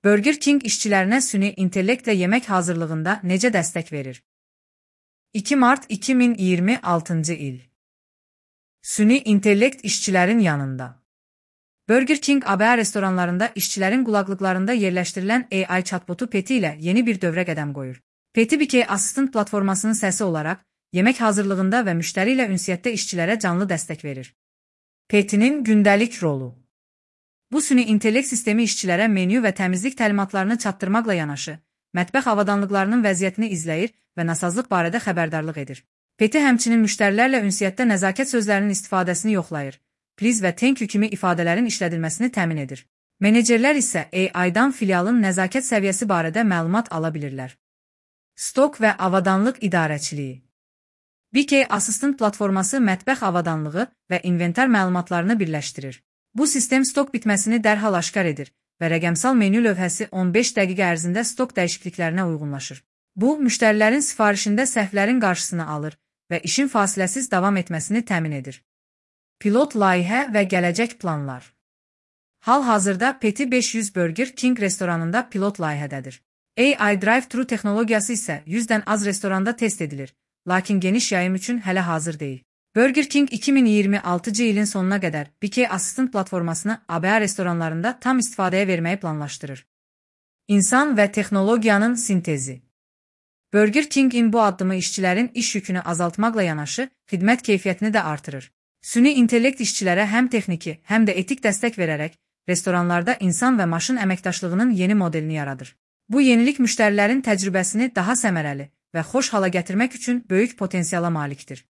Burger King işçilərinə süni intellektlə yemək hazırlığında necə dəstək verir? 2 mart 2026-cı il. Süni intellekt işçilərin yanında. Burger King ABA restoranlarında işçilərin qulaqlıqlarında yerləşdirilən AI chatbotu Peti ilə yeni bir dövrə qədəm qoyur. Peti BK Assistant platformasının səsi olaraq, yemək hazırlığında və müştəri ilə ünsiyyətdə işçilərə canlı dəstək verir. Peti'nin gündəlik rolu. Bu süni intellekt sistemi işçilərə menyu və təmizlik təlimatlarını çatdırmaqla yanaşı, mətbəx avadanlıqlarının vəziyyətini izləyir və nasazlıq barədə xəbərdarlıq edir. Peti həmçinin müştərilərlə ünsiyyətdə nəzakət sözlərinin istifadəsini yoxlayır, please və thank you kimi ifadələrin işlədilməsini təmin edir. Menecerlər isə AI-dan filialın nəzakət səviyyəsi barədə məlumat ala bilirlər. Stok və avadanlıq idarəçiliyi. BK Assistant platforması mətbəx avadanlığı və inventar məlumatlarını birləşdirir. Bu sistem stok bitməsini dərhal aşkar edir və rəqəmsal menyu lövhəsi 15 dəqiqə ərzində stok dəyişikliklərinə uyğunlaşır. Bu, müştərilərin sifarişində səhvlərin qarşısını alır və işin fasiləsiz davam etməsini təmin edir. Pilot layihə və gələcək planlar. Hal-hazırda Peti 500 Burger King restoranında pilot layihədədir. AI Drive-Thru texnologiyası isə 100-dən az restoranda test edilir, lakin geniş yayım üçün hələ hazır deyil. Burger King 2026-cı ilin sonuna qədər BK Assistant platformasını ABA restoranlarında tam istifadəyə verməyi planlaşdırır. İnsan və texnologiyanın sintezi. Burger King'in bu addımı işçilərin iş yükünü azaltmaqla yanaşı, xidmət keyfiyyətini də artırır. Süni intellekt işçilərə həm texniki, həm də etik dəstək verərək, restoranlarda insan və maşın əməkdaşlığının yeni modelini yaradır. Bu yenilik müştərilərin təcrübəsini daha səmərəli və xoş hala gətirmək üçün böyük potensiala malikdir.